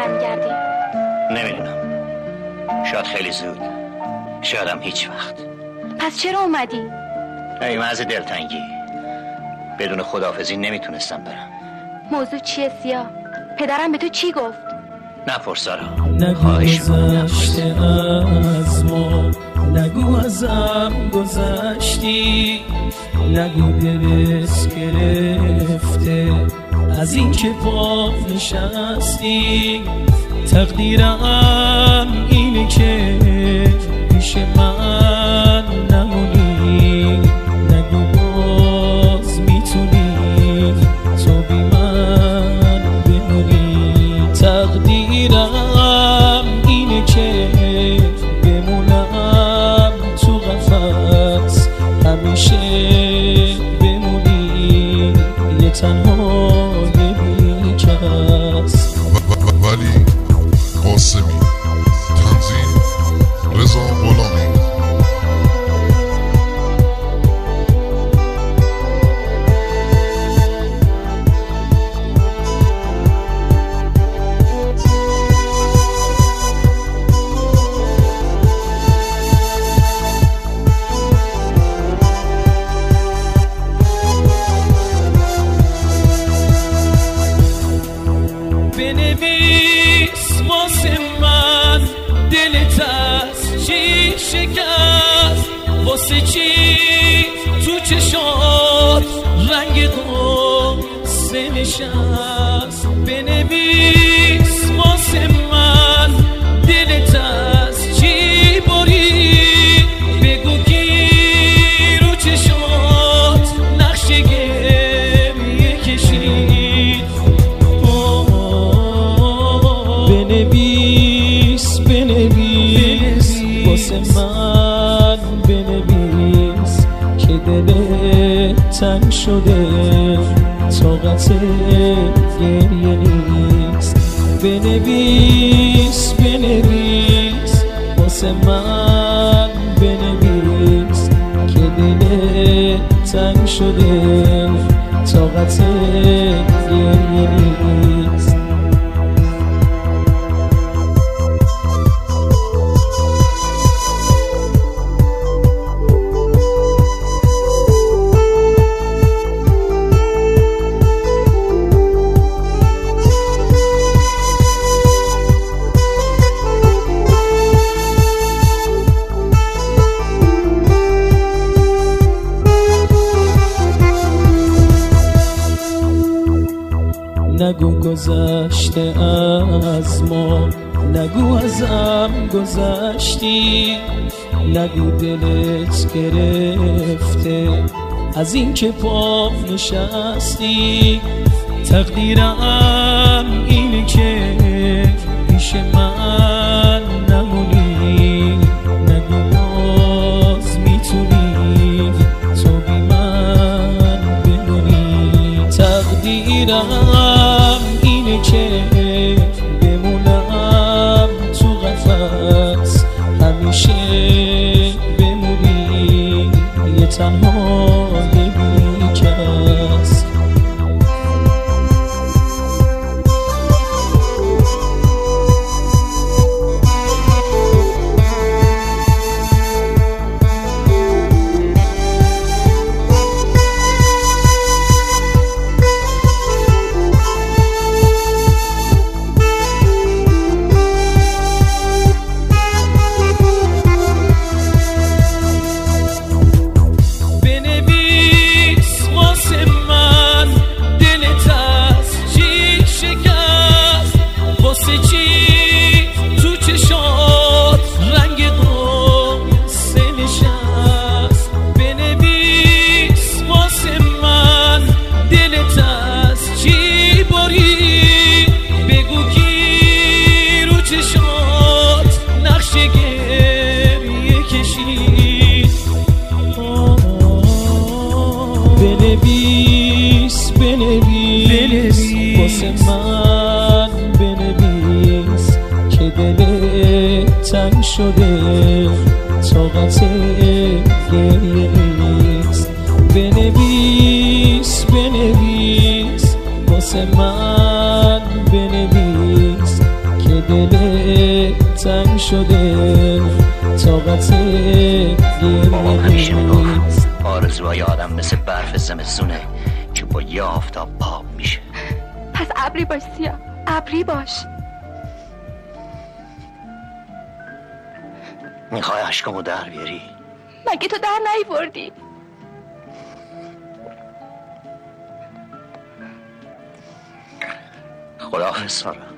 برمیگردی؟ نمیدونم، شاید خیلی زود، شایدم هیچ وقت. پس چرا اومدی؟ ای محض دلتنگی، بدون خداحافظی نمیتونستم برم. موضوع چیه سیاه؟ پدرم به تو چی گفت؟ نپرس سارا، نگو گذشته از ما، نگو ازم گذشتی، نگو دلت گرفته از این که پا نشستی. تقدیرم اینه که پیش من نمونی، نگو باز میتونی تو بی من بمونی. تقدیرم اینه که بمونم تو قفس، همیشه بمونی یه تنهای بی کس. ولی قاسمی، تنظیم رضا غلامی. بنویس واسه من دلت از چی شکست، واسه چی تو چشات رنگ قصه نشست. بنویس واسه من دلت از چی برید، بگو کی رو چشات نقش گریه کشید. بنویس بنویس واسه من بنویس که دلت تنگ شده طاقت گریه نیست. بنویس بنویس واسه من بنویس که دلت تنگ شده طاقت گریه نیست. نگو گذشته از ما، نگو ازم گذشتی، نگو دلت گرفته از این که پا نشستی. تقدیرم اینه که پیش من نمونی، نگو باز میتونی تو بی من بمونی. تقدیرم اینه که بمونم تو قفس، همیشه بمونی یه تنهای بی کس. بنویس بنویس واسه من بنویس که دلت تنگ شده طاقت گریه نیست. بنویس بنویس واسه من بنویس تنگ شده طاقت بابام همیشه گریه میگفت نیست. آرزوهای آدم مثل برف زمستونه که با یه آفتاب آب میشه. پس ابری باش سیاه، ابری باش. میخوای عشقمو در بیاری؟ مگه تو در نیوردی؟ خداحافظ سارا.